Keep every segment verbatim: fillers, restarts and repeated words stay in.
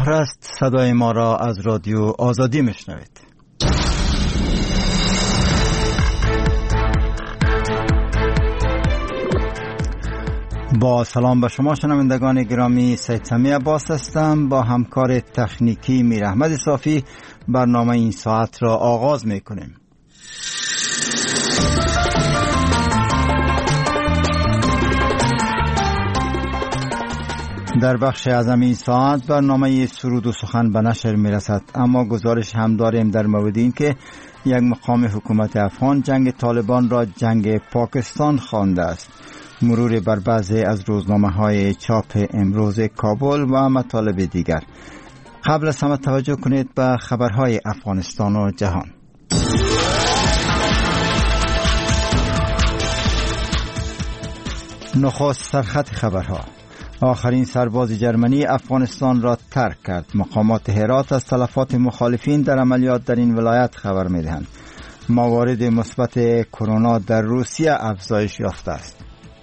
ظهر است. صدای ما را از رادیو آزادی میشنوید. با سلام به شما شنوندگان گرامی، سید سمی عباس هستم. با همکار تکنیکی میر احمد صافی برنامه این ساعت را آغاز میکنیم. در بخش اعظم این ساعت برنامه سرود و سخن به نشر میرسد، اما گزارش هم داریم در مورد این که یک مقام حکومت افغان جنگ طالبان را جنگ پاکستان خوانده است. مرور بر بعضی از روزنامه های چاپ امروز کابل و مطالب دیگر. قبل از همه توجه کنید به خبرهای افغانستان و جهان. نخست سرخط خبرها. آخرین سرباز جرمنی افغانستان را ترک کرد. مقامات هرات از تلفات مخالفین در عملیات در این ولایت خبر می‌دهند. موارد مثبت کرونا در روسیه افزایش یافته است.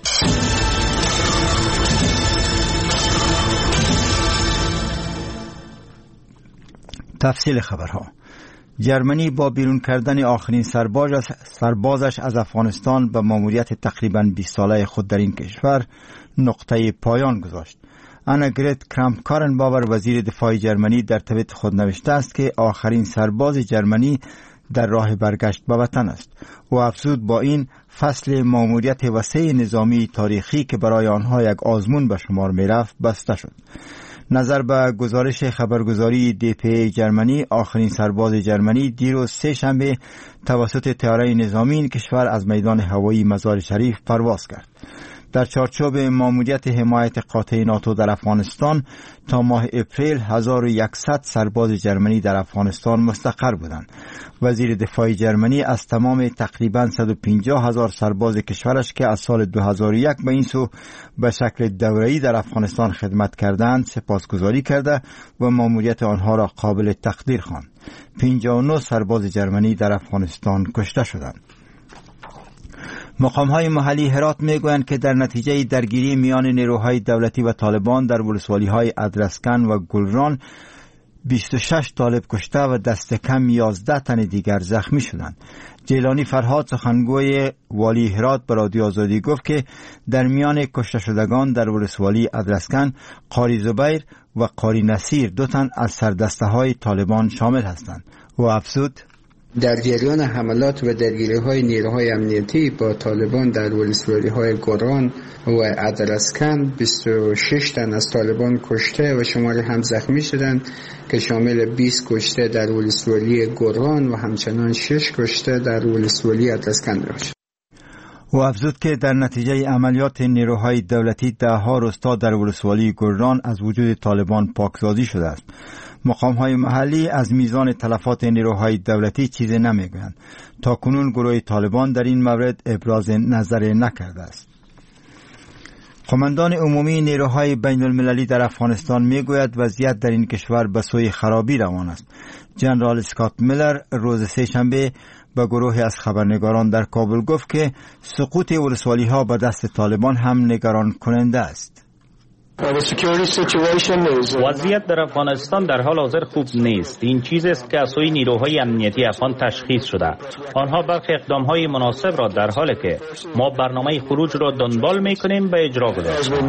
تفصیل خبرها. جرمنی با بیرون کردن آخرین سربازش از افغانستان به ماموریت تقریباً بیست ساله خود در این کشور نقطه پایان گذاشت. آناگرت کرامپ-کارنباور وزیر دفاع جرمنی در توییت خود نوشته است که آخرین سرباز جرمنی در راه برگشت به وطن است. و افزود با این فصل ماموریت وسیع نظامی تاریخی که برای آنها یک آزمون به شمار می رفت بسته شد. نظر به گزارش خبرگزاری دی پی ای جرمنی، آخرین سرباز جرمنی دیروز سه شنبه توسط طیاره نظامی این کشور از میدان هوایی مزار شریف پرواز کرد. در چارچوب ماموریت حمایت قاطع ناتو در افغانستان تا ماه اپریل هزار و صد سرباز جرمنی در افغانستان مستقر بودند. وزیر دفاع جرمنی از تمام تقریباً صد و پنجاه هزار سرباز کشورش که از سال دو هزار و یک به این سو به شکل دوره‌ای در افغانستان خدمت کردند سپاسگزاری کرده و ماموریت آنها را قابل تقدیر خواند. پنجاه و نه سرباز جرمنی در افغانستان کشته شدند. مقام‌های محلی هرات می‌گویند که در نتیجه درگیری میان نیروهای دولتی و طالبان در ولسوالی‌های ادرسکن و گلران بیست و شش طالب کشته و دست کم یازده تن دیگر زخمی شدند. جیلانی فرهاد سخنگوی والی هرات به رادیو آزادی گفت که در میان کشته شدگان در ولسوالی ادرسکن قاری زبیر و قاری نصیر دو تن از سردسته‌های طالبان شامل هستند. و افزود در جریان حملات و درگیری‌های نیروهای امنیتی با طالبان در ولسوالی‌های گوران و ادرسکن بیست و شش تن از طالبان کشته و شماری هم زخمی شدند که شامل بیست کشته در ولسوالی گوران و همچنان شش کشته در ولسوالی ادرسکن می‌باشد. و افزود که در نتیجه عملیات نیروهای دولتی ده ها روستا در ولسوالی گوران از وجود طالبان پاکسازی شده است. مقام‌های محلی از میزان تلفات نیروهای دولتی چیزی نمیگویند. تا کنون گروه طالبان در این مورد ابراز نظر نکرده است. قماندان عمومی نیروهای بین المللی در افغانستان میگوید وضعیت در این کشور به سوی خرابی روان است. جنرال اسکات میلر روز سه شنبه به گروهی از خبرنگاران در کابل گفت که سقوط ولسوالی‌ها به دست طالبان هم نگران کننده است. وضعیت در افغانستان در حال حاضر خوب نیست. این چیز است که از سوی نیروهای امنیتی افغان تشخیص شده. آنها برخی اقدامهای مناسب را در حالی که ما برنامه خروج را دنبال می‌کنیم به اجرا گذاشتند.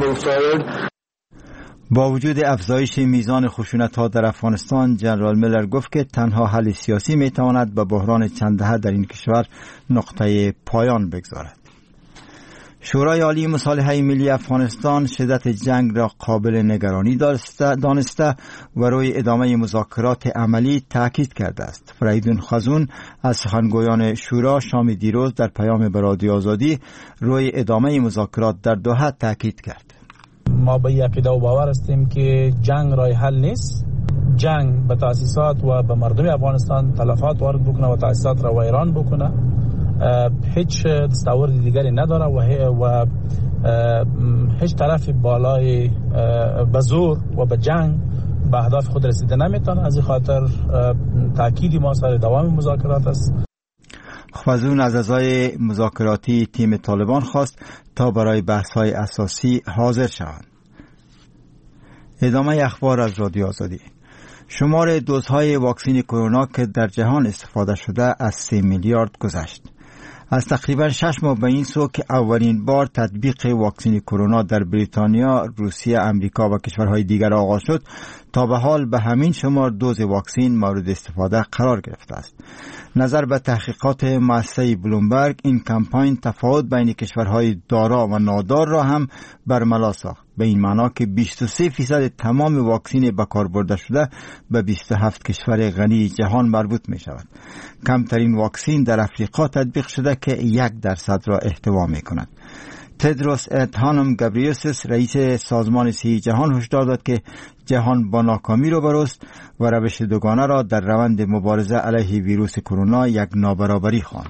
با وجود افزایش میزان خشونت‌ها در افغانستان، جنرال میلر گفت که تنها حل سیاسی می‌تواند به بحران چند دهه در این کشور نقطه پایان بگذارد. شورای عالی مصالحه ملی افغانستان شدت جنگ را قابل نگرانی دانسته و روی ادامه مذاکرات عملی تاکید کرده است. فریدون خزون از سخنگویان شورا شام دیروز در پیام به رادیو آزادی روی ادامه مذاکرات در دوحه تاکید کرد. ما به عقیده و باور هستیم که جنگ راه حل نیست. جنگ به تأسیسات و به مردم افغانستان تلفات وارد بکنه و تأسیسات را ویران بکنه. هیچ دستاورد دیگری نداره و و هیچ طرف بالای به زور و به جنگ به اهداف خود رسیده نمیتونه. از این خاطر تأکیدی ما سر دوام مذاکرات است. خزون از اعضای مذاکراتی تیم طالبان خواست تا برای بحث‌های اساسی حاضر شوند. ادامه اخبار از رادیو آزادی. شمار دوزهای واکسن کرونا که در جهان استفاده شده از سه میلیارد گذشت. از تقریبا شش ماه به این سو که اولین بار تطبیق واکسن کرونا در بریتانیا، روسیه، امریکا و کشورهای دیگر آغاز شد، تا به حال به همین شمار دوز واکسن مورد استفاده قرار گرفته است. نظر به تحقیقات مؤسسه بلومبرگ، این کمپاین تفاوت بین کشورهای دارا و نادار را هم برملا ساخت، به این معنا که بیست و سه درصد تمام واکسن به کار برده شده به بیست و هفت کشور غنی جهان مربوط می شود. کمترین واکسن در افریقا تطبیق شده که یک درصد را احتوا می کند. تدروس ادهانم گبریوسس، رئیس سازمان صحی جهان، هشدار داد که جهان با ناکامی روبروست و روش دوگانه را در روند مبارزه علیه ویروس کرونا یک نابرابری خواند.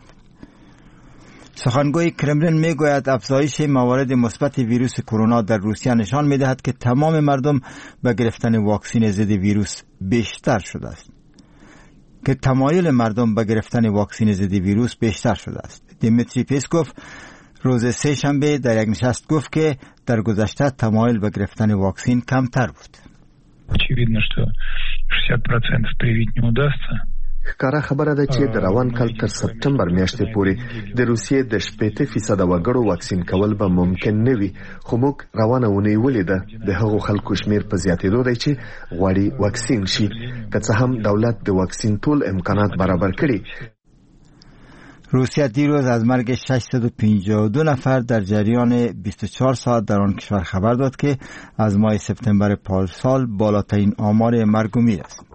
سخنگوی کرملین می گوید افزایش موارد مثبت ویروس کرونا در روسیه نشان می دهد که تمام مردم به گرفتن واکسن ضد ویروس بیشتر شده است. که تمایل مردم به گرفتن واکسن ضد ویروس بیشتر شده است. دیمیتری پیسکوف روز سه شنبه در یک نشست گفت که در گذشته تمایل به گرفتن واکسن کمتر بود. очевидно что шестьдесят процентов привить не удастся. ښکاره خبره ده چې د روان کال تر سپټمبر میاشتې پورې د روسیې د شپېته فیصد وګړو واکسین کول به ممکن نه وي، خو موږ روانه ونې ولیده د هغو خلکو شمیر په زیاتېدو دی چې غواړي واکسین شي، که څه هم دولت د واکسین ټول امکانات برابر کړي. روسیه دیروز از مرگ ششصد و پنجاه و دو نفر در جریان بیست و چهار ساعت در آن کشور خبر داد که از ماه سپتامبر پارسال بالاترین آمار مرگ و میر است.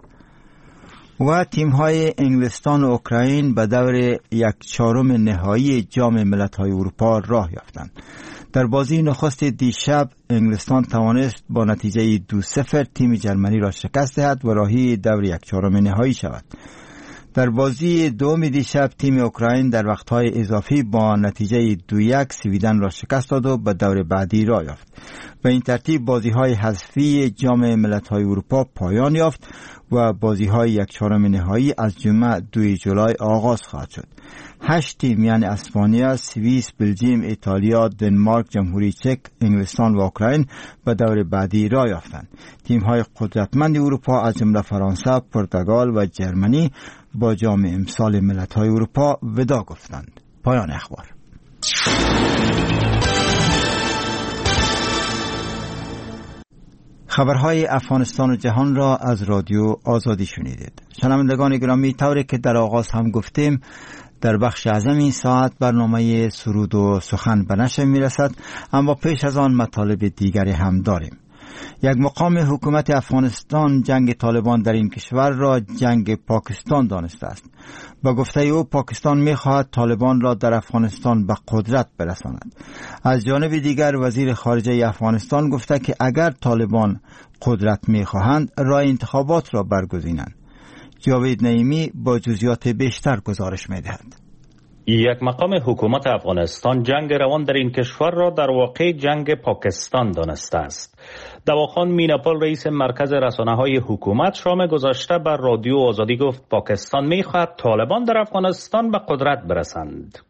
و تیم‌های انگلستان و اوکراین به دور یک چهارم نهایی جام ملت‌های اروپا راه یافتند. در بازی نخست دیشب انگلستان توانست با نتیجه دو صفر تیم جرمنی را شکست دهد و راهی دور یک چهارم نهایی شود. در بازی دوم دیشب تیم اوکراین در وقتهای اضافی با نتیجه دو یک سویدن را شکست داد و به دور بعدی راه یافت. به این ترتیب بازی‌های حذفی جام ملت‌های اروپا پایان یافت و بازی‌های یک چهارم نهایی از جمعه دو جولای آغاز خواهد شد. هشت تیم یعنی اسپانیا، سوئیس، بلژیم، ایتالیا، دنمارک، جمهوری چک، انگلستان و اوکراین به دور بعدی راه یافتند. تیم‌های قدرتمند اروپا از جمله فرانسه، پرتغال و جرمنی با جام امسال ملت‌های اروپا ودا گفتند. پایان اخبار. خبرهای افغانستان و جهان را از رادیو آزادی شنیدید. شنوندگان گرامی، طوری که در آغاز هم گفتیم، در بخش اعظم این ساعت برنامه سرود و سخن به نشر میرسد، اما پیش از آن مطالب دیگری هم داریم. یک مقام حکومت افغانستان جنگ طالبان در این کشور را جنگ پاکستان دانسته است. با گفته او پاکستان می‌خواهد طالبان را در افغانستان به قدرت برساند. از جانب دیگر وزیر خارجه افغانستان گفته که اگر طالبان قدرت می‌خواهند راه انتخابات را برگزینند. جاوید نعیمی با جزئیات بیشتر گزارش می‌دهد. یک مقام حکومت افغانستان جنگ روان در این کشور را در واقع جنگ پاکستان دانسته است. دواخان میناپال رئیس مرکز رسانه‌های حکومت شام گذشته بر رادیو آزادی گفت پاکستان می‌خواهد طالبان در افغانستان به قدرت برسند.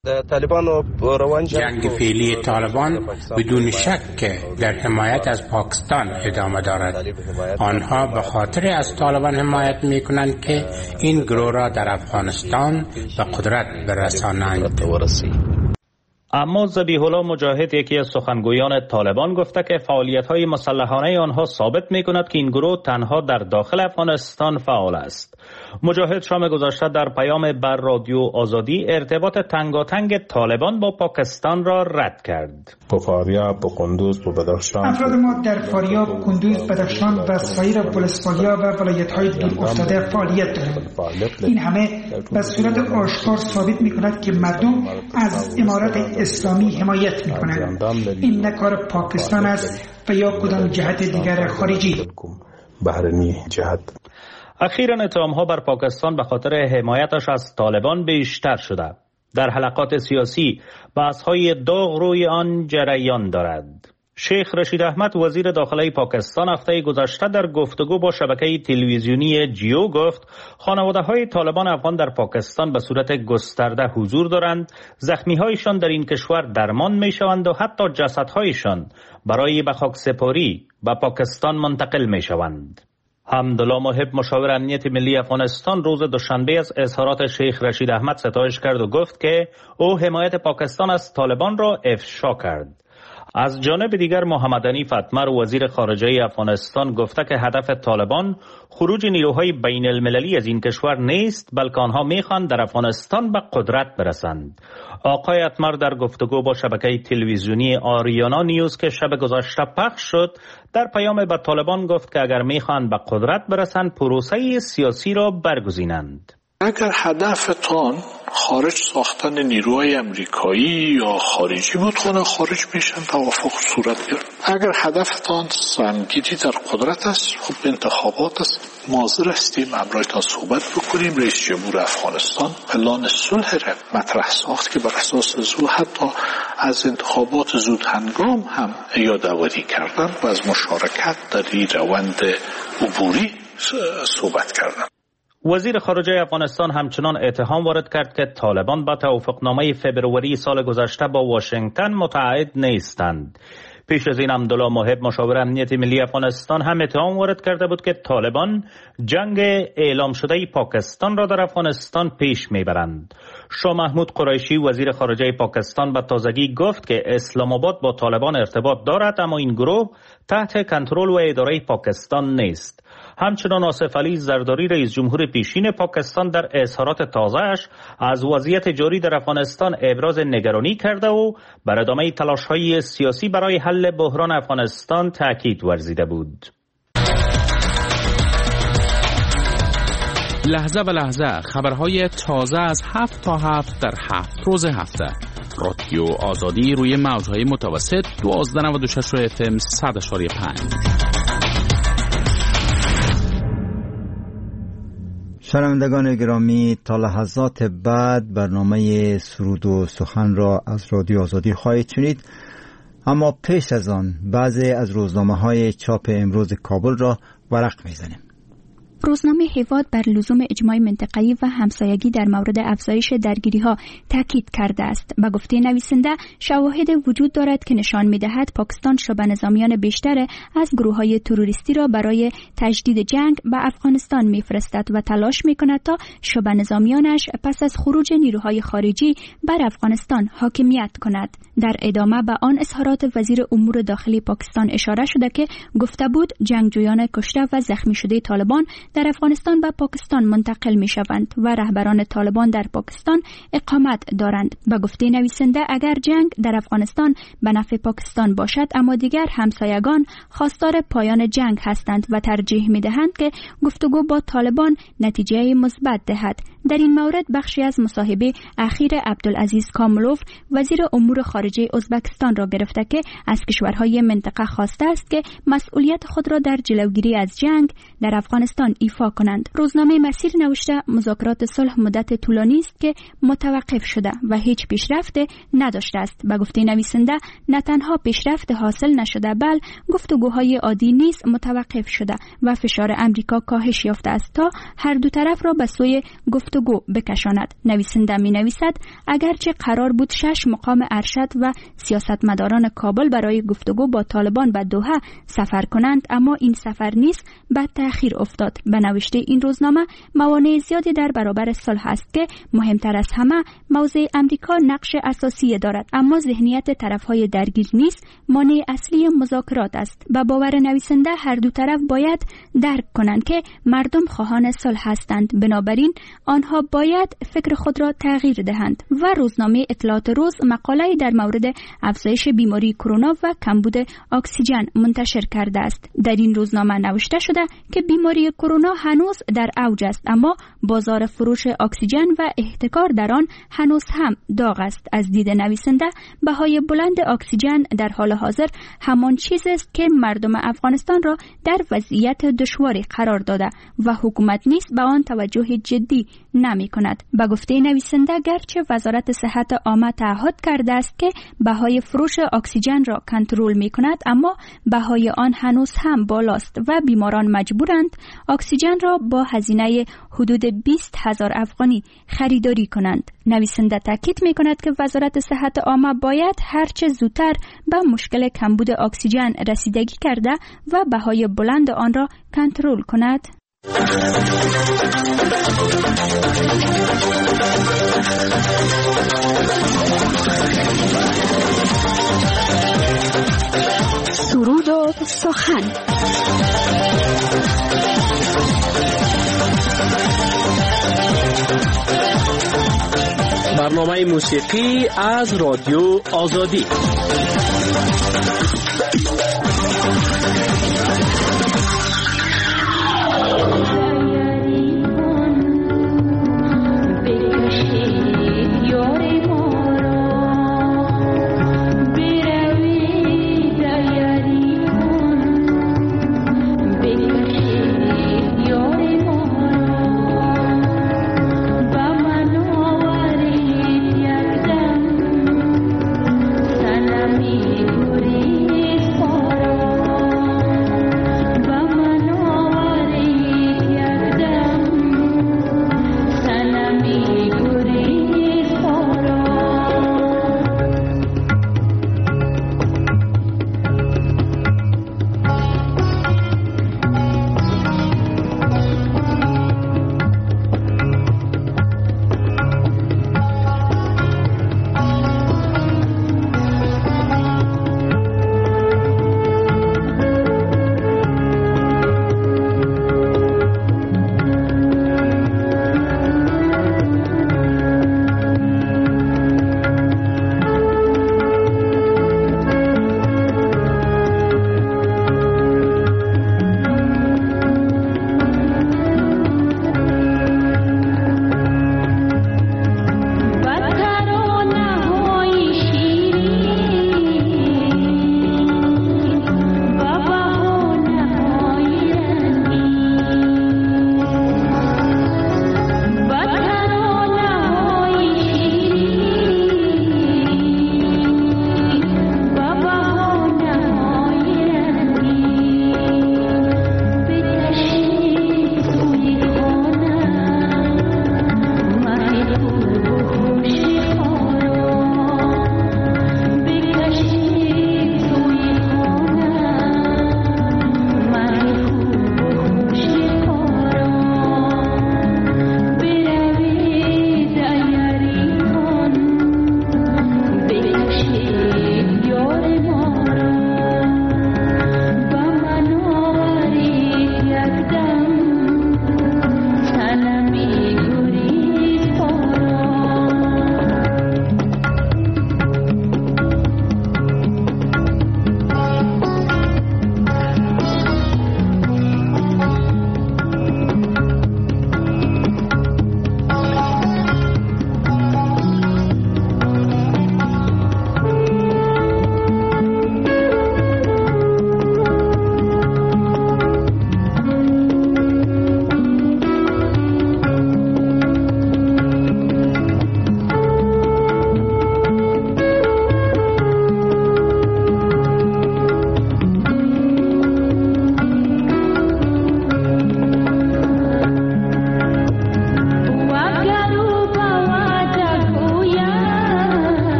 جنگ فعلی طالبان بدون شک در حمایت از پاکستان ادامه دارد. آنها به خاطر از طالبان حمایت می کنند که این گروه را در افغانستان به قدرت برسانند. اما ذبیح الله مجاهد، یکی از سخنگویان طالبان، گفته که فعالیت‌های مسلحانه آنها ثابت می‌کند که این گروه تنها در داخل افغانستان فعال است. مجاهد شام گذشته در پیام بر رادیو آزادی ارتباط تنگاتنگ طالبان با پاکستان را رد کرد. فاریاب، قندوز و بدخشان، افراد ما در فاریاب، قندوز، بدخشان و سایر ولسوالی‌ها و ولایت‌های دورافتاده فعالیت دارند. این همه به صورت آشکار ثابت می‌کند که مردم از امارت اسلامی حمایت می‌کنند. این نه کار پاکستان است و یا کدام جهت دیگر خارجی. بحرانی جهت. اخیراً اتهام‌ها بر پاکستان به خاطر حمایتش از طالبان بیشتر شده. در حلقات سیاسی بحث‌های داغ روی آن جریان دارد. شیخ رشید احمد وزیر داخلی پاکستان هفته گذشته در گفتگو با شبکه تلویزیونی جیو گفت خانواده‌های طالبان افغان در پاکستان به صورت گسترده حضور دارند، زخمی‌هایشان در این کشور درمان می‌شوند و حتی جسدهایشان برای به خاکسپاری به پاکستان منتقل می‌شوند. حمدالله محب مشاور امنیت ملی افغانستان روز دوشنبه از اظهارات شیخ رشید احمد ستایش کرد و گفت که او حمایت پاکستان از طالبان را افشا کرد. از جانب دیگر محمد حنیف اتمر وزیر خارجه افغانستان گفته که هدف طالبان خروج نیروهای بین المللی از این کشور نیست، بلکه آنها میخواهند در افغانستان به قدرت برسند. آقای اتمر در گفتگو با شبکه تلویزیونی آریانا نیوز که شب گذشته پخش شد در پیام به طالبان گفت که اگر میخواهند به قدرت برسند پروسه سیاسی را برگزینند. اگر هدفتان خارج ساختن نیروهای امریکایی یا خارجی بود خونه خارج میشن، توافق صورت گرفت. اگر هدفتان سنگیری در قدرت است، خب انتخابات است، حاضر هستیم امرایتان صحبت بکنیم. رئیس جمهور افغانستان پلان صلح را مطرح ساخت که بر اساس زو حتی از انتخابات زود هنگام هم یادآوری کردن و از مشارکت در این روند عبوری صحبت کردن. وزیر خارجه افغانستان همچنان اتهام وارد کرد که طالبان با توافقنامه فبروری سال گذشته با واشنگتن متعهد نیستند. پیش از این حمدالله محب مشاور امنیت ملی افغانستان هم اتهام وارد کرده بود که طالبان جنگ اعلام شده پاکستان را در افغانستان پیش میبرند. شاه محمود قریشی وزیر خارجه پاکستان به تازگی گفت که اسلام آباد با طالبان ارتباط دارد، اما این گروه تحت کنترل و اداره پاکستان نیست. همچنان آصف علی زرداری رئیس جمهور پیشین پاکستان در اظهارات تازه‌اش از وضعیت جاری در افغانستان ابراز نگرانی کرده و بر ادامه تلاش‌های سیاسی برای حل بحران افغانستان تاکید ورزیده بود. لحظه به لحظه خبرهای تازه از هفت تا هفت در هفت روز هفته. رادیو آزادی روی موج‌های متوسط دوازده و نود و شش اف ام صد و پنج. شنوندگان گرامی، تا لحظات بعد برنامه سرود و سخن را از رادیو آزادی خواهید شنید، اما پیش از آن بعضی از روزنامه‌های چاپ امروز کابل را ورق می‌زنیم. روزنامه هیواد بر لزوم اجماع منطقه‌ای و همسایگی در مورد افزایش درگیری‌ها تاکید کرده است. به گفته نویسنده، شواهد وجود دارد که نشان می‌دهد پاکستان شبه نظامیان بیشتر از گروه‌های تروریستی را برای تجدید جنگ به افغانستان می‌فرستد و تلاش می‌کند تا شبه نظامیانش پس از خروج نیروهای خارجی بر افغانستان حاکمیت کند. در ادامه به آن اظهارات وزیر امور داخلی پاکستان اشاره شده که گفته بود جنگجویان کشته و زخمی شده طالبان در افغانستان به پاکستان منتقل می شوند و رهبران طالبان در پاکستان اقامت دارند. به گفته نویسنده، اگر جنگ در افغانستان به نفع پاکستان باشد، اما دیگر همسایگان خواستار پایان جنگ هستند و ترجیح می دهند که گفتگو با طالبان نتیجه مثبت دهد. در این مورد بخشی از مصاحبه اخیر عبدالعزیز کاملوف وزیر امور خارجه ازبکستان را گرفته که از کشورهای منطقه خواسته است که مسئولیت خود را در جلوگیری از جنگ در افغانستان ایفا کنند. روزنامه مسیر نوشته مذاکرات صلح مدت طولانی است که متوقف شده و هیچ پیشرفت نداشته است. به گفته نویسنده، نه تنها پیشرفت حاصل نشده، بل گفتگوهای عادی نیز متوقف شده و فشار امریکا کاهش یافته است تا هر دو طرف را به سوی گفتگو بکشاند. نویسنده می نویسد اگرچه قرار بود شش مقام ارشد و سیاستمداران کابل برای گفتگو با طالبان به دوحه سفر کنند، اما این سفر نیز به تأخیر افتاد. به نوشته این روزنامه، موانع زیادی در برابر صلح است که مهمتر از همه موضع امریکا نقش اساسی دارد، اما ذهنیت طرفهای درگیر نیز مانع اصلی مذاکرات است. به باور نویسنده هر دو طرف باید درک کنند که مردم خواهان صلح هستند، بنابراین آنها باید فکر خود را تغییر دهند. و روزنامه اطلاعات روز مقاله در مورد افزایش بیماری کرونا و کمبود اکسیژن منتشر کرده است. در این روزنامه نوشته شده که بیماری کرونا هنوز در اوج است، اما بازار فروش اکسیژن و احتکار در آن هنوز هم داغ است. از دید نویسنده، بهای بلند اکسیژن در حال حاضر همان چیزی است که مردم افغانستان را در وضعیت دشواری قرار داده و حکومت نیز به آن توجه جدی نمی کند. به گفته نویسنده، گرچه وزارت صحت عامه تعهد کرده است که بهای فروش اکسیژن را کنترل می کند، اما بهای آن هنوز هم بالاست و بیماران مجبورند اکسیژن اکسیژن را با هزینه حدود بیست هزار افغانی خریداری کنند. نویسنده تاکید می کند که وزارت صحت عامه باید هرچه زودتر به مشکل کمبود اکسیژن رسیدگی کرده و بهای بلند آن را کنترل کند. سرود و سخن. برنامه موسیقی از رادیو آزادی.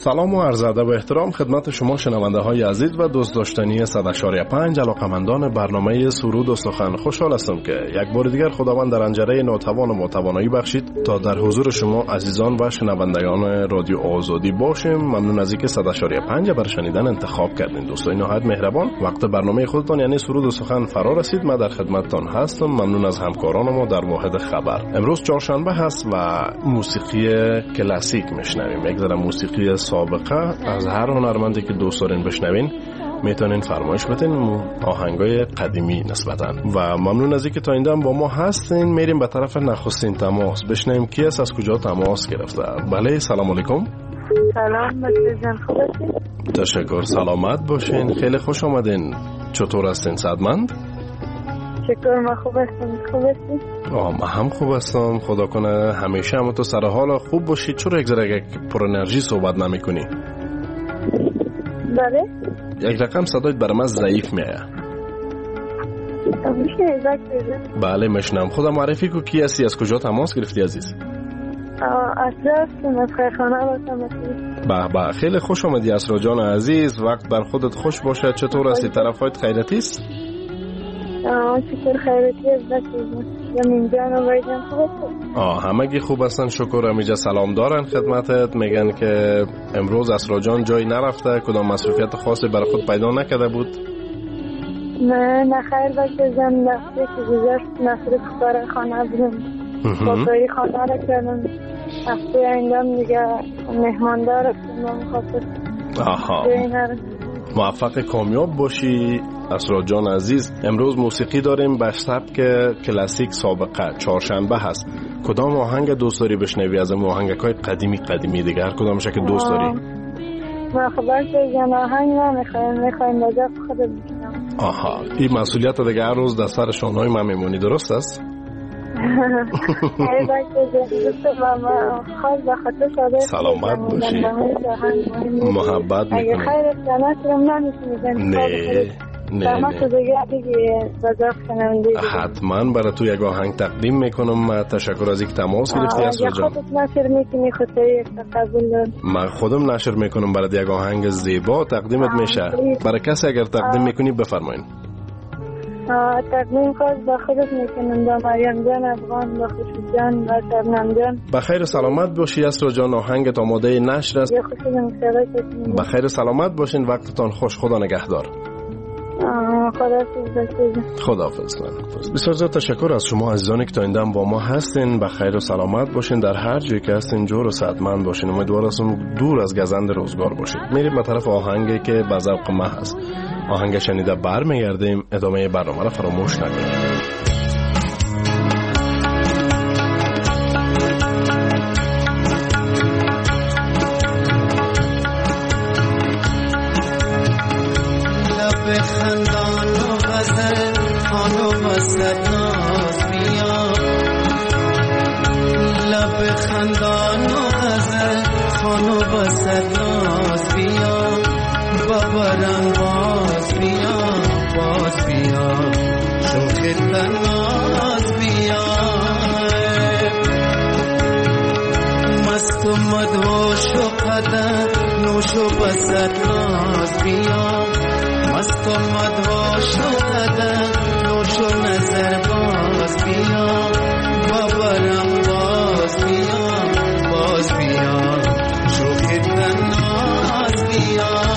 سلام و عرض ادب و احترام خدمت شما شنونده های عزیز و دوست داشتنی صد و شش پنج علاقمندان برنامه سرود و سخن. خوشحال هستم که یک بار دیگر خداوند در انجره ناتوان و توانایی بخشید تا در حضور شما عزیزان و شنوندگان رادیو آزادی باشیم. ممنون از اینکه صد و شش پنج برای شنیدن انتخاب کردین. دوستان نهایت مهربان، وقت برنامه خودتان یعنی سرود و سخن فرا رسید. من در خدمتتان هستم. ممنون از همکاران ما در واحد خبر. امروز چهارشنبه هست و موسیقی کلاسیک میشنویم. یک ذره موسیقی سابقه از هر هنرمندی که دوست دارین بشنوین میتونین فرمایش بدین، آهنگای قدیمی نسبتاً. و ممنون از اینکه تا اینجا هم با ما هستین. میریم به طرف نخستین تماس بشنویم کی است، از کجا تماس گرفته. بله، سلام علیکم. سلام بچه‌جان، خوب هستین؟ تشکر، سلامت باشین. خیلی خوش آمدین. چطور هستین؟ صحتمند؟ شکر، ما خوب هستم. خوب هستین؟ آه، ما هم خوب هستم. خدا کنه همیشه هم تو سر حال خوب باشید. چرا یک ذره پر انرژی صحبت نمی‌کنی؟ بله؟ یک رقم صدایت برای من ضعیف میاد. بله میشنم. خدا معرفی کو کی هستی، از کجا تماس گرفتی عزیز؟ اسرا هستم از خیرخانه هستم. به به، خیلی خوش آمدی اسرا جان عزیز. وقت بر خودت خوش باشه. چطور هستی؟ طرفایت خیرتی است؟ آه چطور خیرتی است بچه‌جان؟ زمین جان و ویدن خوب هست؟ آه همگی خوب هستن شکر. امیجا سلام دارن خدمتت. میگن که امروز اسرا جان جایی نرفته، کدام مصروفیت خاصی برای خود پیدا نکرده بود؟ نه نه خیر بچه‌جان، نفسی که گذشت مصروف کار خانه بودم. با کاری خانه را کردم. هفته ایندم دیگه مهماندار هستم. مخاطر آها، موفق کامیاب باشی اسرا جان عزیز. امروز موسیقی داریم به سبک کلاسیک سابقه. چهارشنبه هست. کدام آهنگ دوست داری بشنوی از آهنگای قدیمی قدیمی دیگه؟ هر کدامش که دوست داری. ما خبر که جان آهنگ نمیخوایم، میخوایم بجا خود بشنم. آها، این مسئولیت دیگه هر روز در سر شانهای من میمونی، درست است؟ ای بچه دوست ماما خواهد بخاطر شده سلامت باشی، محبت میکنم. اگه خیر افزانت رو نمیتونی بنی نه نه نه حتما برای تو یک آهنگ تقدیم میکنم. تشکر از اینکه تماس گرفتی اسرا جان. خودت نشر میکنی خطایی قبول دارم. من خودم نشر میکنم برای یک آهنگ زیبا تقدیمت میشه. برای کسی اگر تقدیم میکنی بفرمایین. تقدیم خواست با خودت میکنم، با مریم جان افغان، با خوشی جان و شبنم جان. بخیر سلامت باشی اسرا جان. آهنگت آماده نشر است. بخیر سلامت باشین. وقتتان خوش. خدا نگهدار. خداحافظ. بسیار زیاد تشکر از شما عزیزانی که تا این دم با ما هستین. بخیر و سلامت باشین. در هر جایی که هستین جور و صحتمند باشین. امیدوار هستم دور از گزند روزگار باشید. میریم به طرف آهنگی که به ذوق ما هست. آهنگ شنیده برمیگردیم. ادامه برنامه را فراموش نکنید. خندان و غزل خانم وسط ناز بیا، لب خندان و غزل خانم وسط ناز بیا، بابرم باز بیا باز بیا، شوخ ناز بیا، مست و مدهوش و قدر نوش و بسط ناز بیا، مست و مدهوش و قدر نوش و نظر باز بیا، بابرم باز بیا باز بیا، شوخی ناز بیا.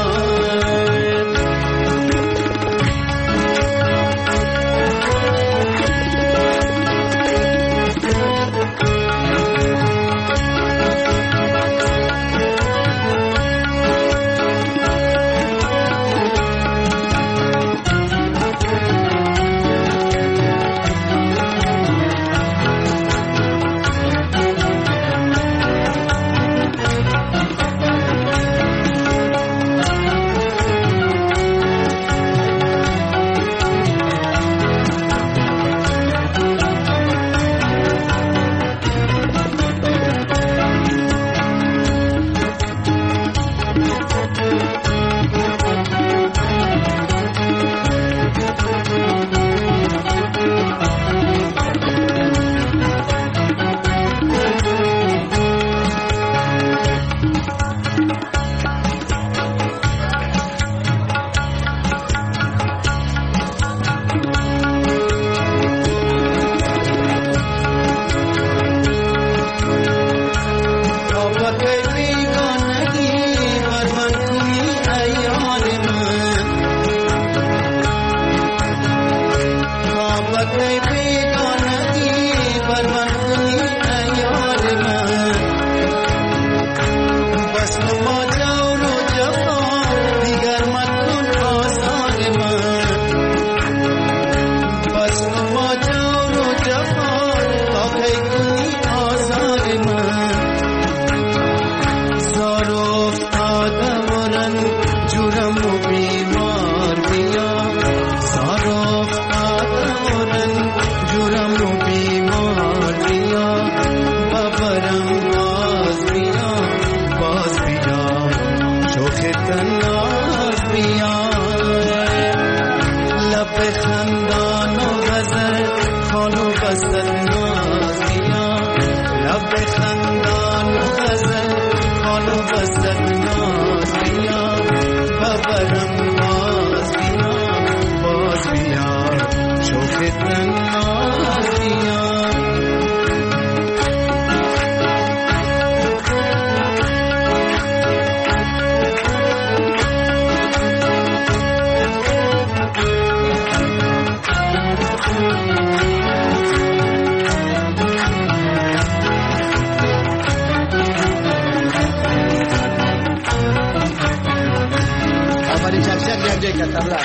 باری چکشک گنجه کتبلا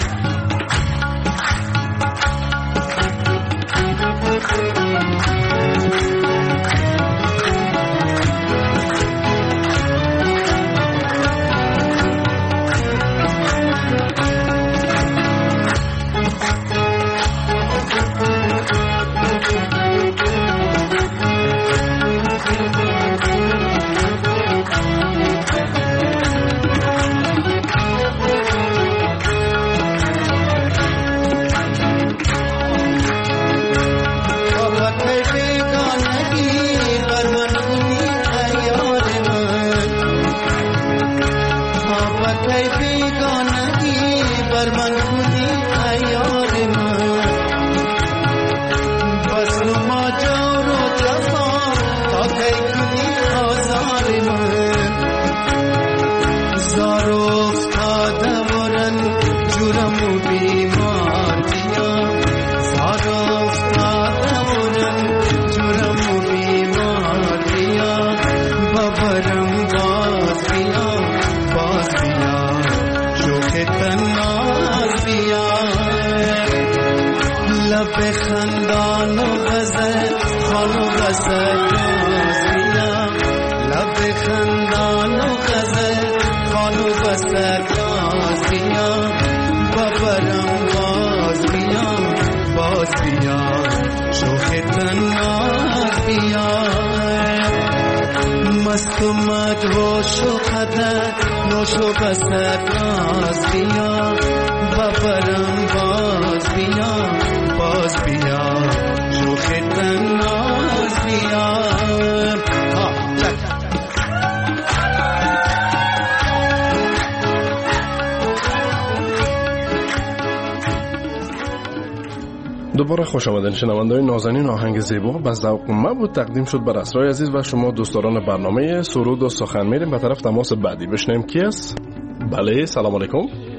دوباره خوش آمدین شنونده‌های نازنین. آهنگ زیبا به ذوق ما بود تقدیم شد بر اسرای عزیز و شما دوستداران برنامه سرود و سخن. میریم به طرف تماس بعدی بشنیم کی است. بله سلام علیکم.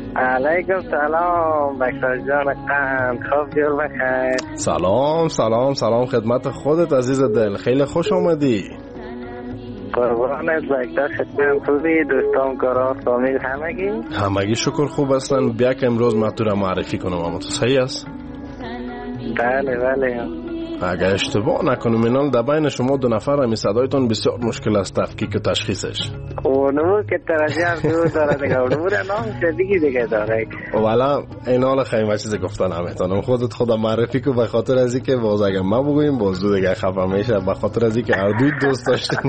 علیکم سلام بکتر جان قند خوب جور بخیر. سلام سلام سلام خدمت خودت عزیز دل، خیلی خوش آمدی. قربانت بکتر خدمت خوبی دوستان کارا فامیل همگی همگی شکر خوب هستن. بیا که امروز ما تو را معرفی کنم اما تو صحیح است؟ بله بله. اگر اشتباه نکنم اینال در بین شما دو نفر همی صدایتون بسیار مشکل است تفکیک و تشخیصش. اونو که ترجیح دور داره دیگه اونو نام شدیگی دیگه داره. والا اینال خیلی چیز گفتن همیتانم خودت خدا معرفی که به خاطر ازی که باز اگر ما بگویم باز دو دیگه خفه میشه به خاطر ازی که هر دوی دوست داشتنی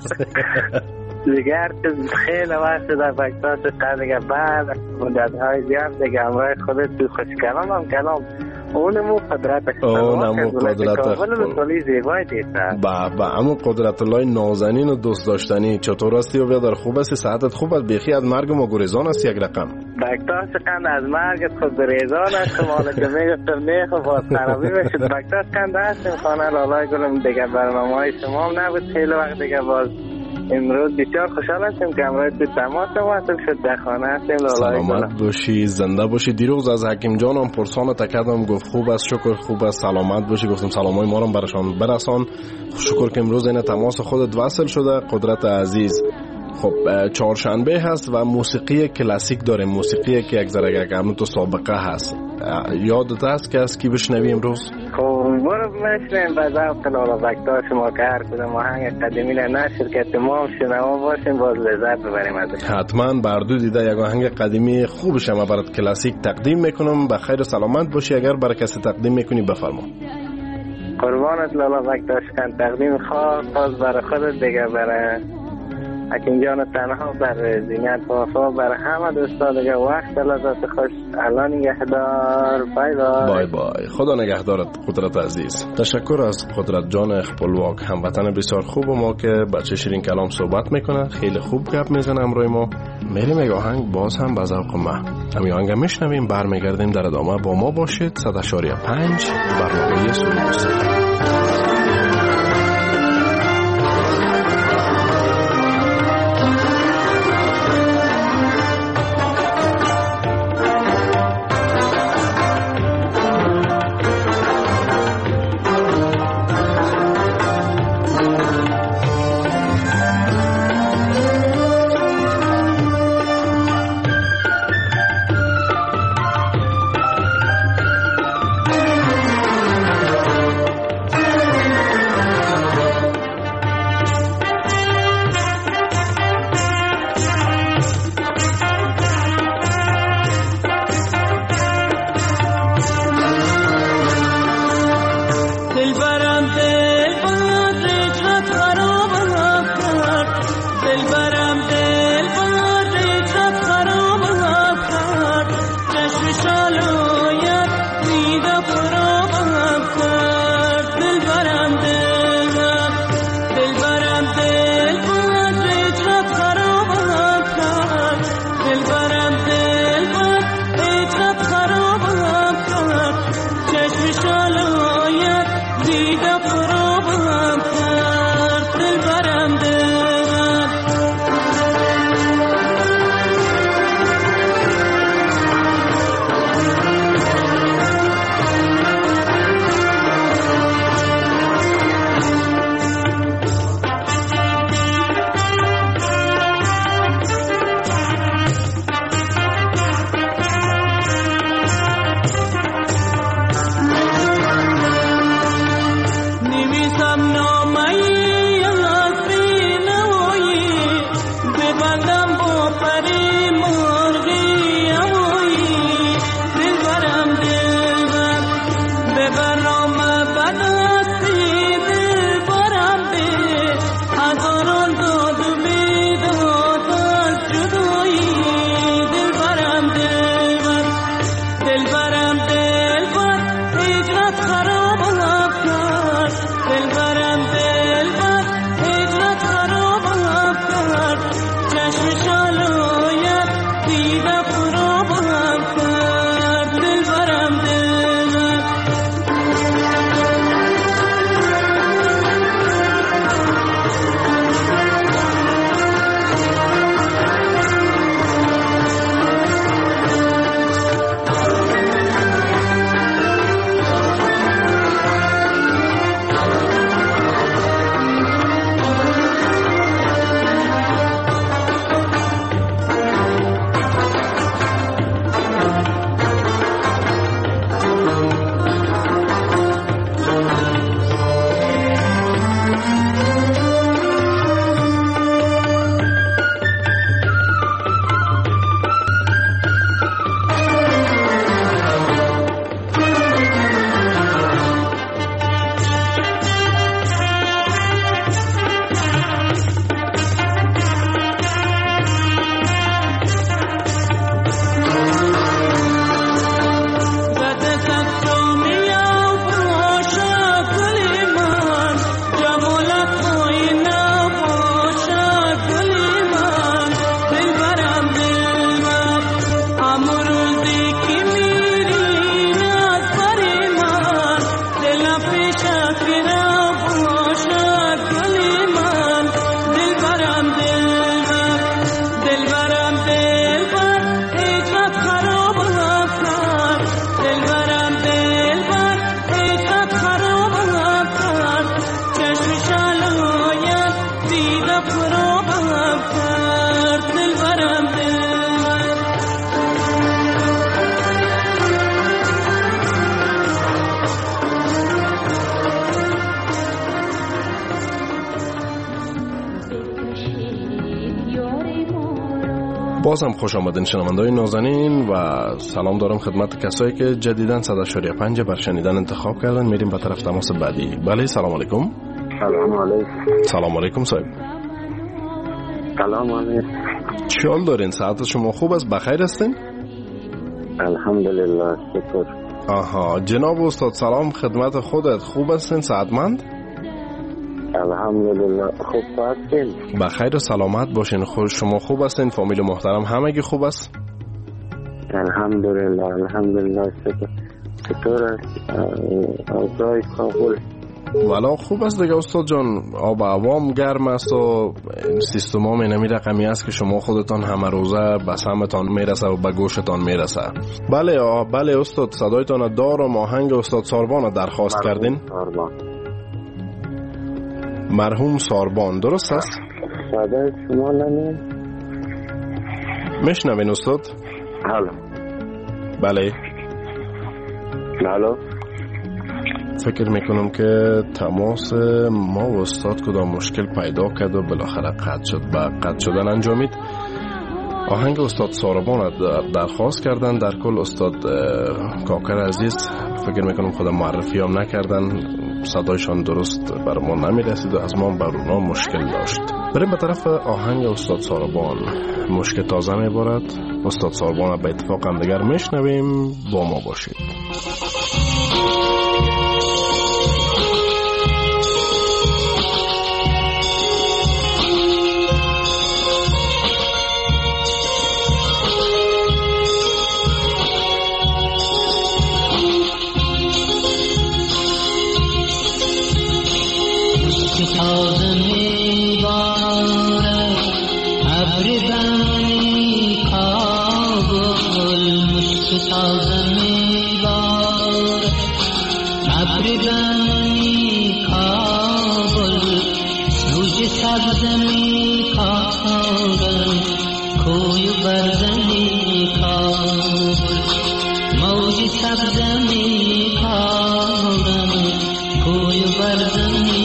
دیگه خیلی وقت در بکتاش قد دیگه بعد مدتهای زیاد دیگه همراه خودت تو خوش کلام هم کلام اونمو قدرت اونمو قدرت خودی زیبایی دیدن با با امو قدرت الله نازنین و دوست داشتنی. چطور هستی و بیادر خوب هستی؟ صحتت خوب است؟ بیخی از مرگ ما گریزان است یک رقم بکتاش کند از مرگت خود گریزان است مالا که میگفتم نیخ و باز خرابی بشید بکتاش کند هستیم خانه لالای گلم دیگه برنامه های شما هم نبود خیلی وقت دیگه باز امروز بسیار خوشحال هستیم که امروز تو تماس واصل شد در خانه هستیم. سلامت باشی زنده باشی. دیروز از حکیم جانم پرسان تکردم گفت خوب است شکر خوب است سلامت باشی. گفتم سلامای ما رو برشان برسان. شکر که امروز این تماس خودت وصل شده قدرت عزیز. خب چهارشنبه هست و موسیقی کلاسیک داریم، موسیقی که یک ذره گمنو تو سابقه هست. یادت هست که از کی بشنوی امروز؟ خب برو بشنویم به ذوق لالا بکتا شما که هر کدوم آهنگ قدیمی نشر که تمام شنوا باشیم باز لذت ببریم ازش. حتما بردو دیده یک آهنگ قدیمی خوبش هم برات کلاسیک تقدیم میکنم. به خیر و سلامت باشی. اگر برای کسی تقدیم میکنی بفرما. قربانت لالا بکتا شکن تقدیم خاص برای خودت دیگه برای حکیم جان تنها بر زینت وفا بر همه دوستا دیگه وقت لذت خوش. الان نگهدار. بای بای. بای بای. خدا نگهدارت قدرت عزیز. تشکر از قدرت جان اخپلواک هموطن بسیار خوب ما که بچه شیرین کلام صحبت میکنه. خیلی خوب گپ میزنه امروی ما. میریم یک آهنگ باز هم به ذوق ما. همین آهنگ میشنویم برمیگردیم در ادامه با ما باشید. صد و شش و پنج برنامه سرود. بازم خوش آمدین شنونده‌های نازنین و سلام دارم خدمت کسایی که جدیداً صد و شش پنج بر شنیدن انتخاب کردن. میریم به طرف تماس بعدی. بله سلام علیکم. سلام علیکم. سلام علیکم صاحب. سلام علیکم. چی حال دارین؟ ساعت شما خوب است؟ بخیر هستین؟ الحمدلله شکر. آها جناب استاد سلام خدمت خودت. خوب هستین؟ سعادتمند؟ الحمدلله خوب هستین؟ بخیر و سلامت باشین. خوش شما خوب هستین؟ فامیل محترم همگی خوب است؟ الحمدلله الحمدلله شکر. چطور است اوضاع کابل؟ والا خوب است دیگه استاد جان. آب و هوام گرم است و سیستم هم اینمی رقمی است که شما خودتان همه روزه به سمتان میرسه و به گوشتان میرسه. بله آه بله استاد صدایتان دارم. آهنگ استاد ساربان درخواست کردین؟ ساربان. مرحوم ساربان درست است؟ صدای شما نمید؟ میشنوین استاد؟ هلو. بله هلو. فکر میکنم که تماس ما و استاد کدام مشکل پیدا کرد و بالاخره قطع شد. با قطع شدن انجامید. آهنگ استاد ساربان درخواست کردن. در کل استاد کاکر عزیز فکر میکنم خودم معرفی هم نکردن. صدایشان درست بر ما نمیرسید و از ما بر اونا مشکل داشت. بریم به طرف آهنگ استاد ساربان. مشکل تازه میبارد. استاد ساربان به اتفاق هم دیگر میشنویم. با ما باشید. تازه میبارد ابر بنی کابل. مشک تازه میبارد ابر بنی کابل. موج سبز میکارد کوی بردنی کابل. موج سبز میکارد کوی بردنی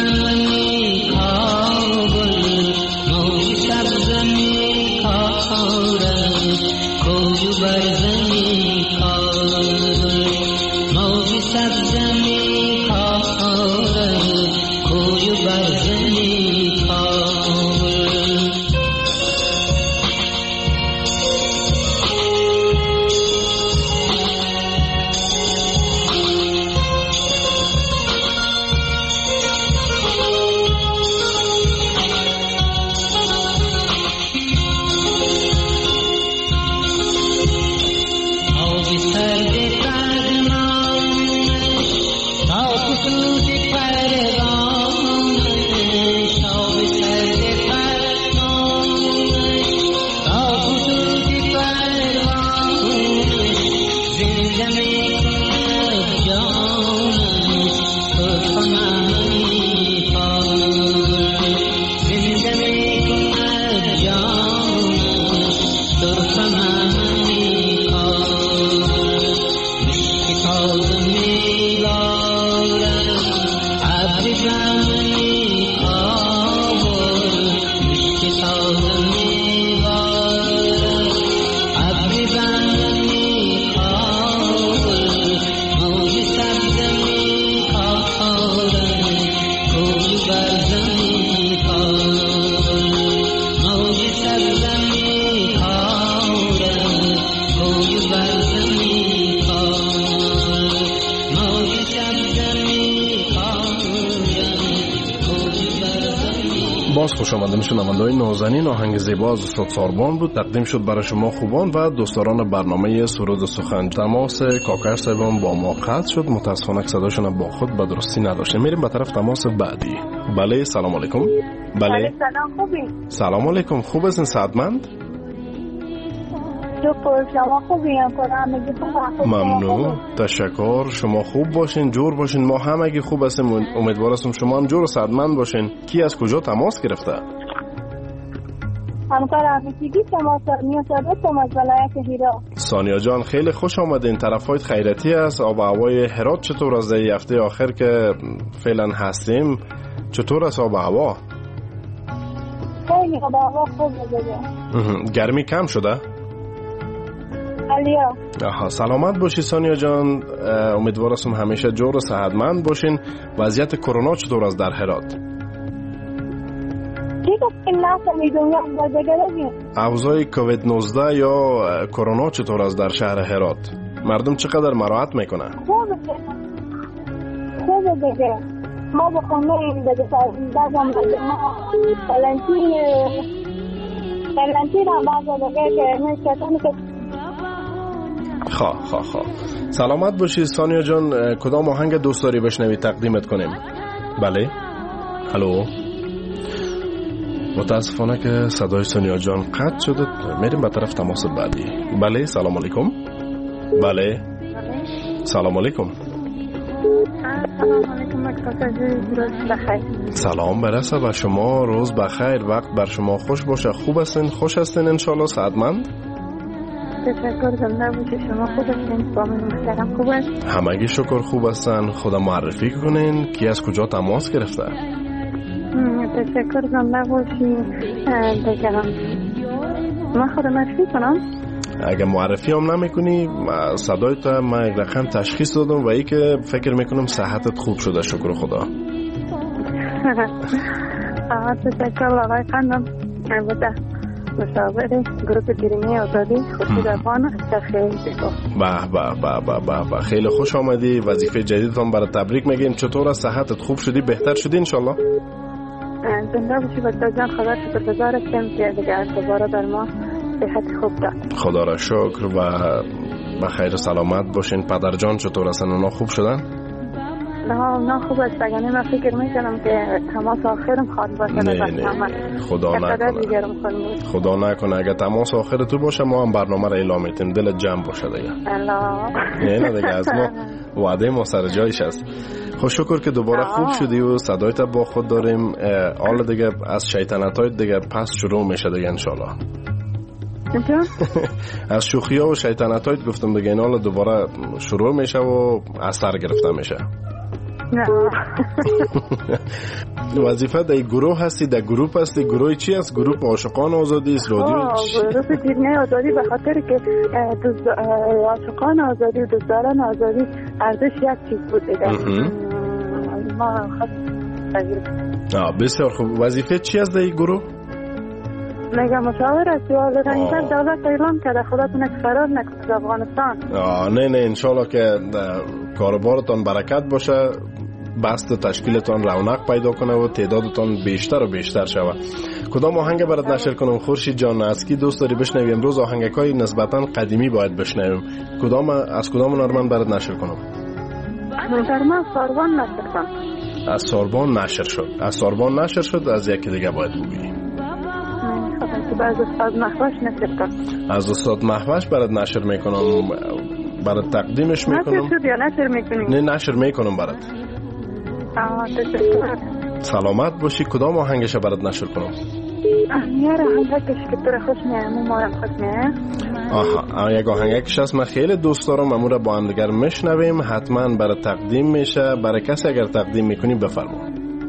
Oh برزنی کابل موج سبزنی کابل کوی برزنی کابل باز خوش آمده شنونده‌های نازنین. آهنگ زیبا از استاد ساربان بود، تقدیم شد برای شما خوبان و دوستداران برنامه سرود سخن. تماس کاکر صاحبان با ما قطع شد، متاسفانه صداشون با خود به درستی نداشتیم. میریم به طرف تماس بعدی. بله سلام علیکم. بله سلام، خوبی؟ سلام علیکم، خوب هستین سعادتمند؟ شکر، شما خوبی؟ ممنون، تشکر. شما خوب باشین، جور باشین، ما همگی خوب هستیم. امیدوار هستم شما هم جور و سعادتمند باشین. کی از کجا تماس گرفته؟ همکار همیشگی شما ثانیه صادقم از ولایت هرات. ثانیه جان خیلی خوش آمدین. طرفایت خیرتی است. آب و هوای هرات چطور است؟ این هفته آخر که فعلا هستیم چطور است آب و هوا؟ خیلی آب و هوا خوبه دیگه. گرمی کم شده؟ علیا. آها، سلامت باشی ثانیه جان. امیدوار هستم همیشه جور و صحتمند باشین. وضعیت کرونا چطور است در هرات؟ اوضاع کووید نوزده یا کرونا چطور است در شهر هرات؟ مردم چقدر مراعات میکنه؟ خوبه خوبه دیگه. ما به خونه این دیگه دادم ما کلنتین کلنتین هم بعضا دیگه که نشتن که خواه خواه خواه سلامت باشی ثانیه جان. کدام آهنگ دوست داری بشنوی تقدیمت کنیم؟ بله هلو. متاسفانه که صدای ثانیه جان قطع شده. میریم به طرف تماس بعدی. بله سلام علیکم. بله سلام علیکم. سلام علیکم روز بخیر. سلام برسه به شما، روز بخیر، وقت بر شما خوش باشه. خوب هستین؟ خوش هستین انشالله؟ صحتمند؟ تشکر. زنده باشی. شما خوب هستین؟ با من محترم خوب است؟ همگی شکر خوب هستن. خدا معرفی کنین کی از کجا تماس گرفته؟ تشکر. زنده باشی. بگم من خود معرفی کنم؟ اگه معرفی هم نمیکنی صدایت من یک رقم تشخیص دادم و ای که فکر میکنم صحتت خوب شده شکر خدا. تشکر آقای قندم. البته مشاور گروه گریمی آزادی خورشید افغان از خیلی به به به به به خیلی خوش آمدی. وظیفه جدیدتان برای تبریک میگیم. چطور است؟ صحتت خوب شدی؟ بهتر شدی انشالله؟ زنده باشی بچه جان. خدا شکرگزار هستم که دیگه دوباره در ما صحت خوب داد. خدا را شکر و بخیر و سلامت باشین. پدر جان چطور هستن؟ اونا خوب شدن؟ نه نه خوب است. یعنی من فکر میکنم که تماس آخرم خواهد باشه. نه نه خدا نکنه. خدا نکنه اگه تماس آخر تو باشه ما هم برنامه را اعلام میتیم. دلت جمع باشه دیگه. الله. نه دیگه از ما وعده ما سر جایش است. خوش شکر که دوباره خوب شدی و صدایت با خود داریم. حالا دیگه از شیطنت‌های دیگه پس شروع میشه دیگه انشالله. از شوخی ها و شیطنت هایت گفتم دیگه این حالا دوباره شروع میشه و اثر گرفته میشه. نه. وظیفه در گروه هستی؟ در گروه هستی؟ گروه چی است؟ گروه عاشقان آزادی است؟ رادیو؟ گروه جیرنه آزادی، به خاطر که عاشقان آزادی و دوستداران آزادی ارزش یک چیز بود دیگه. ما خواست بسیار خوب. وظیفه چی است در گروه؟ میگه مشاور است. والدین دولت اعلام کرده خودتون که فرار نکنید از افغانستان. آه نه نه انشالله که کاربارتان برکت باشه، بست تشکیلتان رونق پیدا کنه و تعدادتان بیشتر و بیشتر شود. کدام آهنگ برات نشر کنم خورشید جان؟ از کی دوست داری بشنوی؟ امروز آهنگای نسبتا قدیمی باید بشنویم. کدام از کدام هنرمند برات نشر کنم؟ هنرمند ساربان نشر کن. از ساربان نشر شد. از ساربان نشر شد. از یکی دیگه باید بگویی. از استاد محوش نشر کن. از استاد محوش برات نشر میکنم. برات تقدیمش میکنم. نشر شد یا نشر میکنی؟ نه نشر میکنم برات. آه تشکر. سلامت باشی. کدام آهنگش برات نشر کنم؟ یاره آهنگش که تو خوش میام، ما هم خوش میام. آها یک آهنگش هست من خیلی دوست دارم، امور با هم دیگر میشنویم. حتما برای تقدیم میشه. برای کسی اگر تقدیم میکنی بفرما.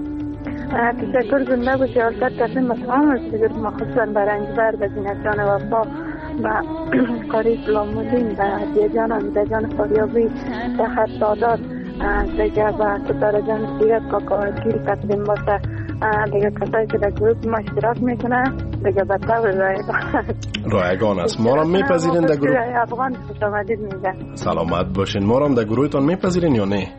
تشکر. زنده باشی. البته کسی مسلمان است ما خصوصا برای انجبر و زینت جان وفا و قاری سلامالین و عدیه جان امیده جان فاریابی تخت سادات دیگه و ستاره جان سیرت کاکاوگیر تقدیم باشه. دیگه کسایی که در گروه ما اشتراک میکنه دیگه بدتر رایگان رایگان است. ما را میپذیرین در گروه؟ افغان خوش آمدید میگه. سلامت باشین. ما را در گروهتان میپذیرین یا نه؟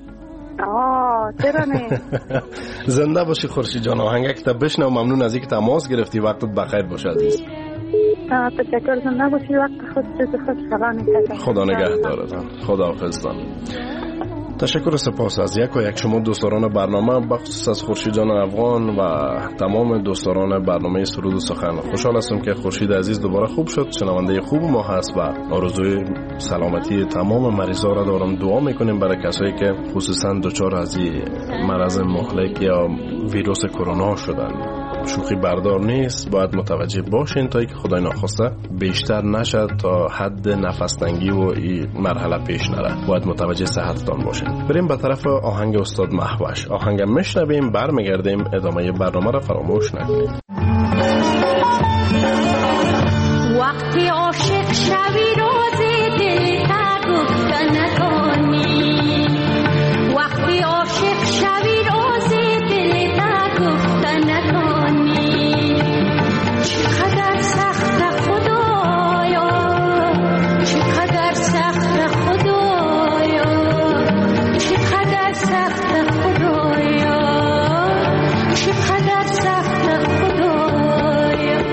آه چرا نه. زنده باشی خورشید جان. آهنگ که بشنو. ممنون از اینکه تماس گرفتی. وقتت بخیر باشه عزیز. تشکر. زنده باشی. وقت خود چیز خوش سلام. خدا نگهدارتان. خدا حافظتان. تشکر و سپاس از یک و یک شما دوستداران برنامه، بخصوص از خورشید جان افغان و تمام دوستداران برنامه سرود و سخن. خوشحال هستم که خورشید عزیز دوباره خوب شد، شنونده خوب ما هست و آرزوی سلامتی تمام مریضا را دارم. دعا میکنیم برای کسایی که خصوصا دچار از این مرض مهلک یا ویروس کرونا شدن. شوخی بردار نیست، باید متوجه باشین تا اینکه خدای ناخواسته بیشتر نشد تا حد نفس تنگی و این مرحله پیش نره. باید متوجه صحتتان باشین. بریم به طرف آهنگ استاد محوش. آهنگ میشنویم، برمیگردیم. ادامه برنامه را فراموش نکنید. وقتی عاشق شوی روزی دل تا گفتن نکنی. وقتی عاشق شوی روزی دل تا گفتن نکنی. چقدر سخت خدایا، چقدر سخت خدایا، چقدر سخت خدایا، چقدر سخت خدایا.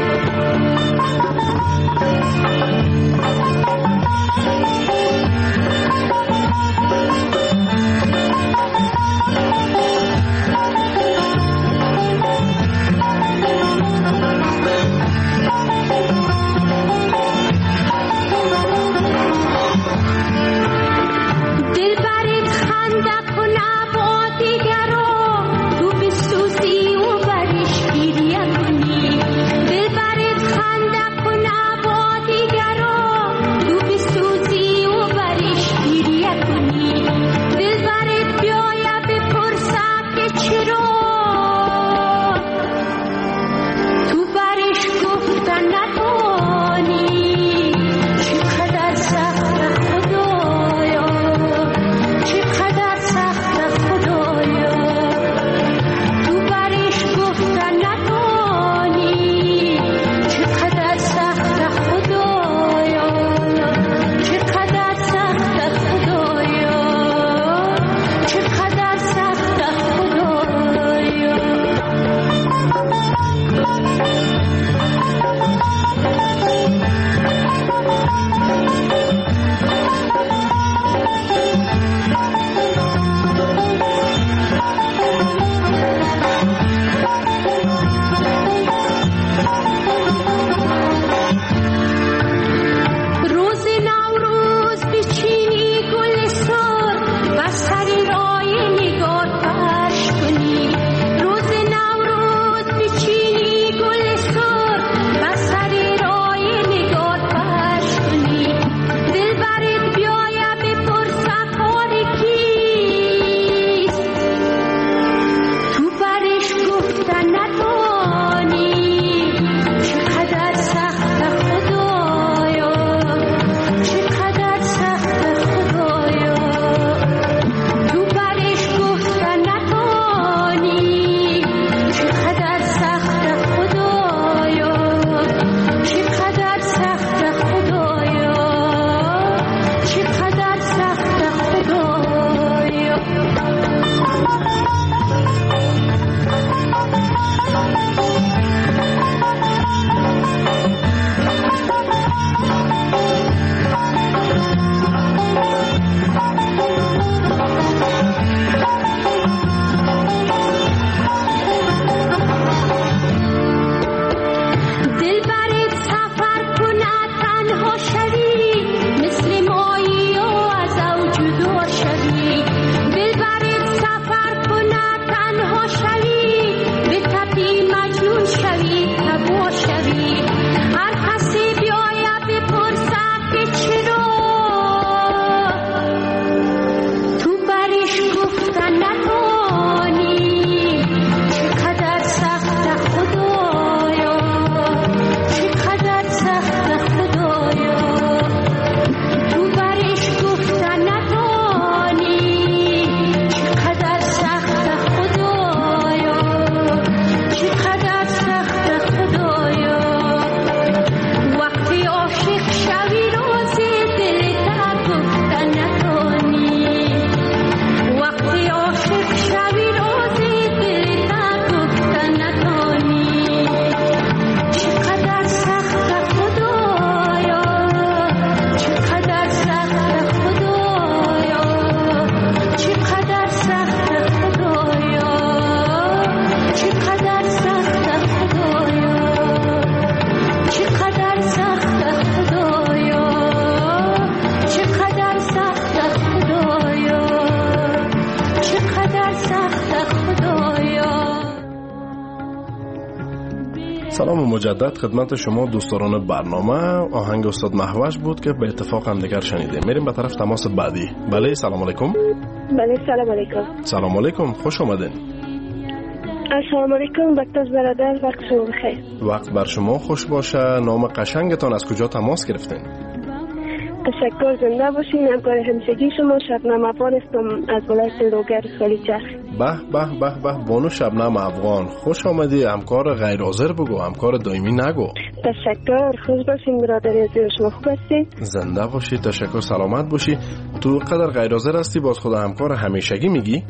سلام مجدد خدمت شما دوستان برنامه. آهنگ استاد مهوش بود که به اتفاق هم دیگر شنیدیم. میریم به طرف تماس بعدی. بله سلام علیکم. بله سلام علیکم. سلام علیکم، خوش آمدین. السلام علیکم بکتاز برادر، وقت شما بخیر. وقت بر شما خوش باشه. نام قشنگتان، از کجا تماس گرفتین؟ تشکر، زنده باشین. همکار همیشگی شما شبنم افغان هستم از ولایت لوگر سالیچرخ. به به به به بانو شبنم افغان، خوش آمدی. همکار غیر حاضر بگو، همکار دائمی نگو. تشکر، خوش باشین برادر عزیز. شما خوب هستید؟ زنده باشی، تشکر، سلامت باشی. تو قدر غیر حاضر هستی باز خود همکار همیشگی میگی؟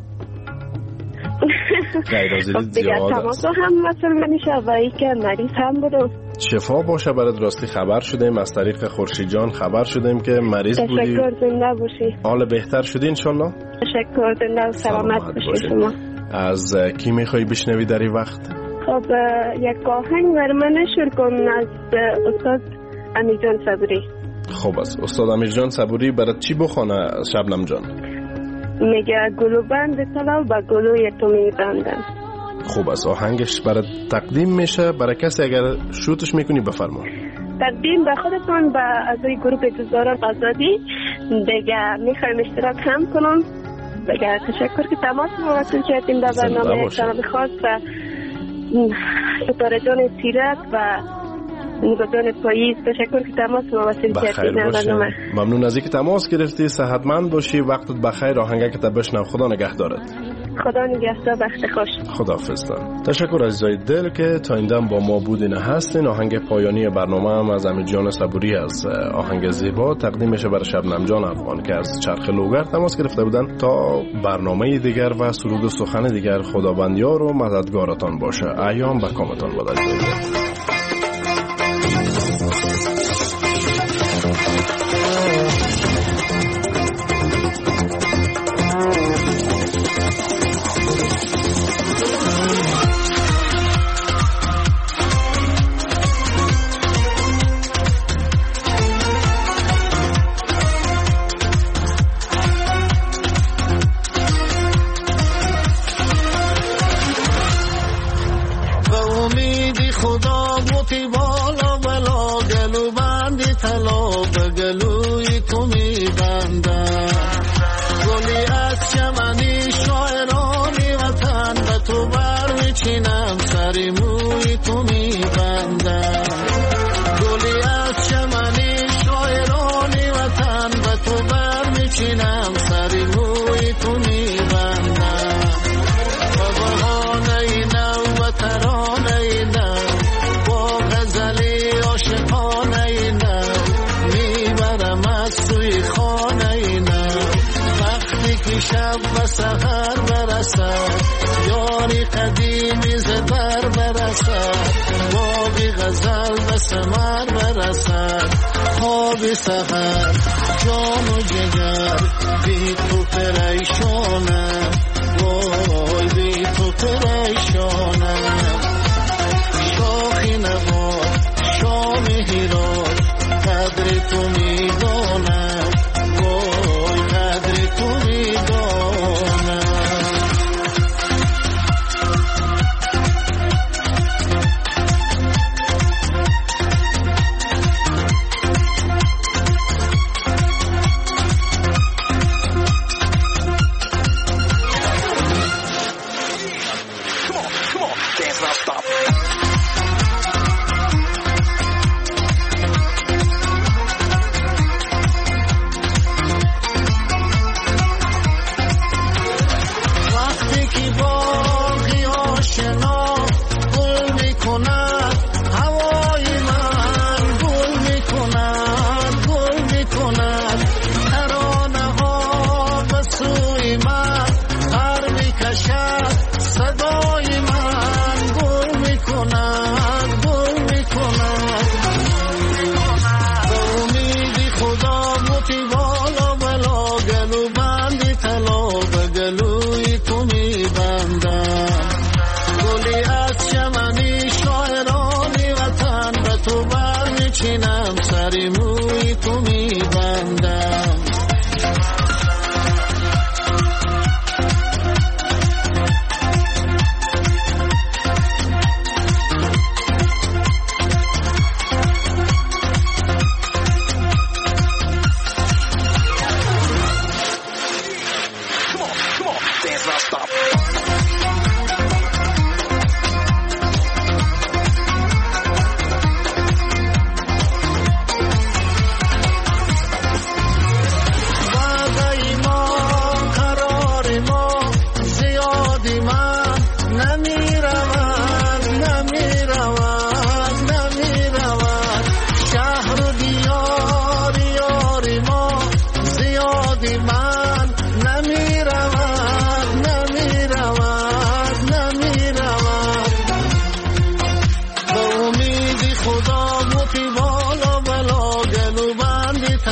غیر حاضری زیاد است. تماس هم مثلا نمیشه و ای که مریض هم بودم. شفا باشه برات. راستی خبر شدیم از طریق خورشید جان، خبر شدیم که مریض بودی. تشکر، زنده باشی. حال بهتر شدی انشالله. تشکر، زنده و سلامت باشی شما. از کی میخوای بشنوی در این وقت؟ خب یک آهنگ بر من نشر کن از استاد امیرجان صبوری. خب از استاد امیرجان صبوری برات چی بخونه شبنم جان؟ میگه گلو بند طلا و گلوی تو میبندم. خوب است، آهنگش برای تقدیم میشه برای کسی اگر شوتش میکنی بفرما. تقدیم به خودتون، به اعضای گروه دوستداران آزادی. دیگه میخوایم اشتراک هم کنم. دیگه تشکر که تماس مواصل کردیم در برنامه سلام خاص و ستاره جان سیرت و نگاه پاییز. تشکر که تماس مواصل کردیم در برنامه. ممنون از اینکه تماس گرفتی. صحتمند باشی، وقتت بخیر. آهنگ که بشنو. خدا نگهدارت. خدا نگهدار، وقت خوش. خداحافظ. تشکر عزیزای دل که تا این دم با ما بودین هستین. آهنگ پایانی برنامه هم از امیرجان صبوری از آهنگ زیبا تقدیم میشه برای شبنم جان افغان که از چرخ لوگر تماس گرفته بودن. تا برنامه دیگر و سرود و سخن دیگر، خداوندیار و مددگارتان باشه. ایام به کامتان باد. سحر جان و جگر بی تو پریشانم، وای بی تو پریشانم. شاخی نوا شام هیرات قدر تو میدانم، وای قدر تو میدانم.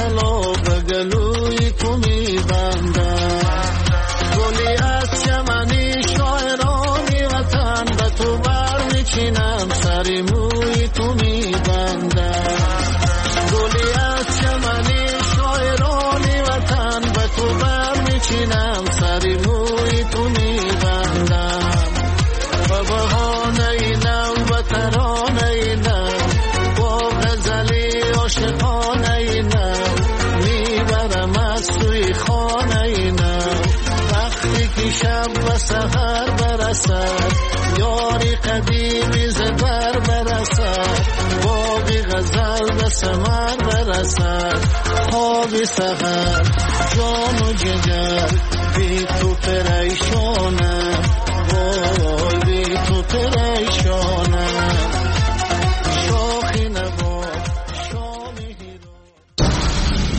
بلا بگلوی تو می بندم گلی از چمنی شاعرانی وطن به تو بر میچینم سری موی تو می بندم گلی از چمنی شاعرانی وطن به تو بر میچینم سری موی تو می بندم و بهانه نو و ترانه نو با غزلی عاشقانه نو میبرم از سوی خانه نو وقتی که شب و سحر برسد یاری قدیمی زبر برسد باقی غزل به ثمر برسد خواب سحر جان و جگر بی تو پریشانم وای بی تو پریشانم